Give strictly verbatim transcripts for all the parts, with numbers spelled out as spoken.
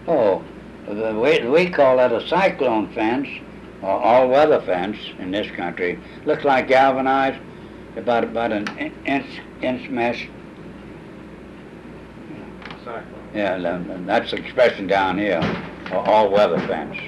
Oh, the, we, we call that a cyclone fence, or all-weather fence in this country. Looks like galvanized, about about an in- inch inch mesh. Cyclone. Yeah, and that's the expression down here, a all-weather fence.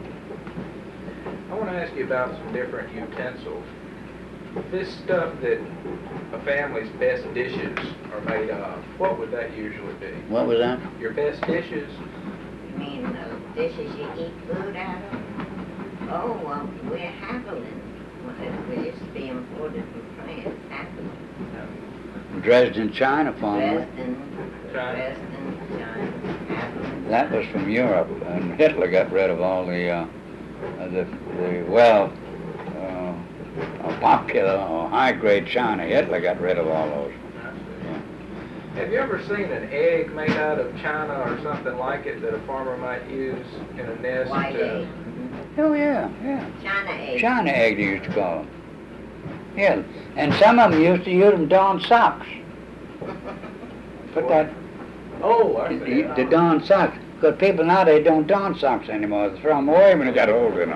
I want to ask you about some different utensils. This stuff that a family's best dishes are made of, what would that usually be? What was that? Your best dishes? You mean those dishes you eat food out of? Oh, well, we're Haviland. We used to be imported from France, Haviland. Dresden, China, formerly. Dresden, China. Dresden, China, Haviland. That was from Europe, and Hitler got rid of all the, uh, the, the well, uh, popular or high-grade china. Hitler got rid of all those. Have you ever seen an egg made out of china or something like it that a farmer might use in a nest? White to, egg. Oh, yeah, yeah. China egg. China egg, they used to call them. Yeah, and some of them used to use them darn socks. Put that, Oh, I see. the, the darn socks. Because people nowadays don't darn socks anymore. They throw them away when they got a hole in them.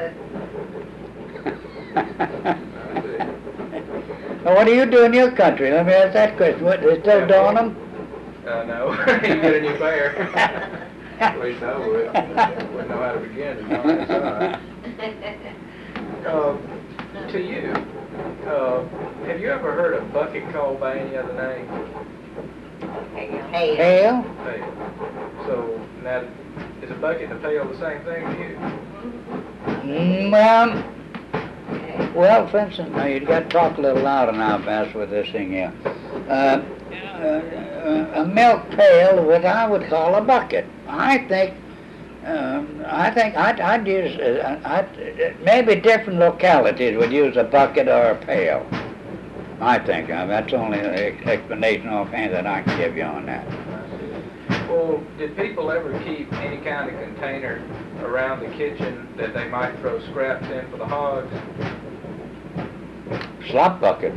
Well, what do you do in your country? Let me ask that question. What, they still darn them? Uh, no, you get a new pair. At least I would. Wouldn't know how to begin to know that. Uh, to you, uh, have you ever heard a bucket called by any other name? Hey, Hell? Pail. So now, is a bucket and a pail the same thing to you? Mm, well, well, for instance, now you've got to talk a little louder now, Bass, with this thing here. Uh, uh, a milk pail, what I would call a bucket. I think, um, I think I'd, I'd use, uh, I'd, maybe different localities would use a bucket or a pail. I think uh, that's the only ex- explanation offhand that I can give you on that. Well, did people ever keep any kind of container around the kitchen that they might throw scraps in for the hogs? Slop bucket.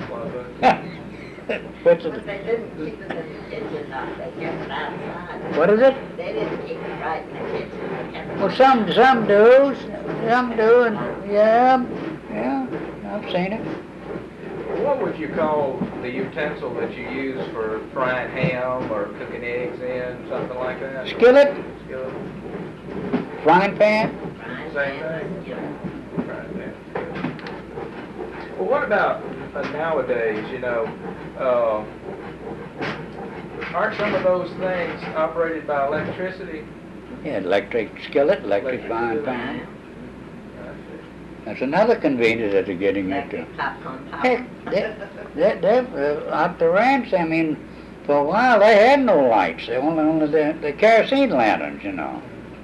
What's But it? they didn't keep it in the kitchen, though. They kept it outside. What is it? They didn't keep it right in the kitchen. They kept it Well, some some do, some do, and yeah, yeah, I've seen it. What would you call the utensil that you use for frying ham or cooking eggs in, something like that? Skillet, Skillet? frying pan. frying Same pan, thing? you know. Frying pan. Well, what about uh, nowadays, you know, uh, aren't some of those things operated by electricity? Yeah, electric skillet, electric Electric frying skillet. pan. That's another convenience that they're getting into. Electric popcorn popper. Heck, they, they, they, uh, at the ranch, I mean, for a while they had no lights. They only, only the, the kerosene lanterns, you know.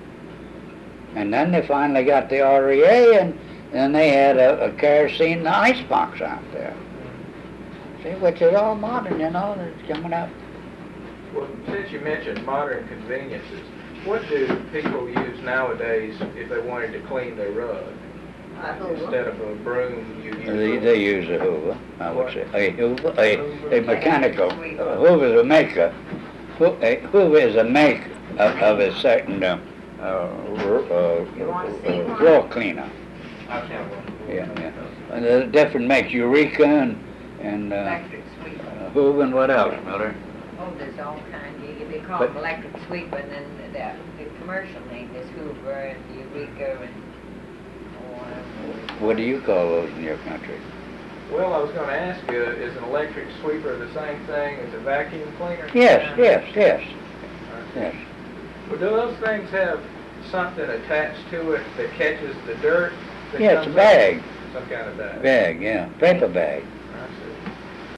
And then they finally got the R E A, and then they had a, a kerosene icebox out there. See, which is all modern, you know, it's coming up. Well, since you mentioned modern conveniences, what do people use nowadays if they wanted to clean their rug? A Hoover. Instead of a broom, you use They, a- they use a Hoover, I would What? say. A Hoover, a, a mechanical, uh, Hoover is a maker. Ho- a Hoover is a make of, of a certain uh, uh, uh, You wanna see uh, one? floor cleaner. I can't remember. Yeah, yeah. And there's different makes, Eureka and, and uh, Electric sweeper. uh, Hoover and what else, Miller? Oh, there's all kinds. You- They call But- them electric sweeper, and then the, the commercial name is Hoover and Eureka and, oh, What do you call those in your country? Well, I was going to ask you, is an electric sweeper the same thing as a vacuum cleaner? Yes, yes, yes, yes. Well, do those things have something attached to it that catches the dirt? that Yeah, it's a comes bag. up? Some kind of bag. Bag, yeah, paper bag. I see.